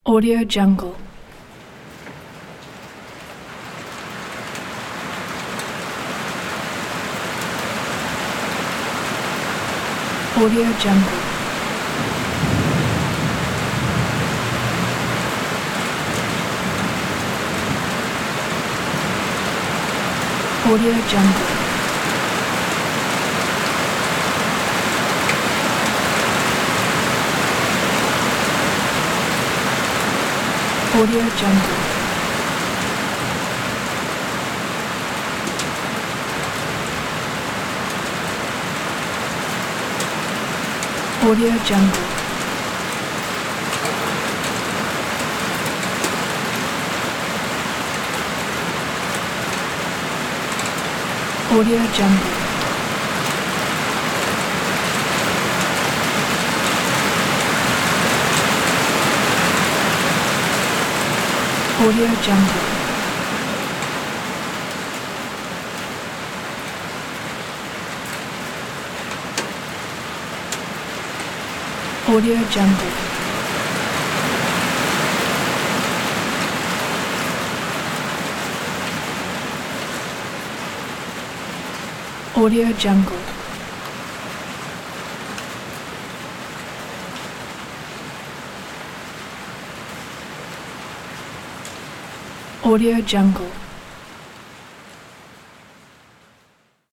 Audio Jungle. Audio Jungle. Audio Jungle. Audio Jungle. Audio Jungle. Audio Jungle. Audio Jungle. Audio Jungle. Audio Jungle. Audio Jungle.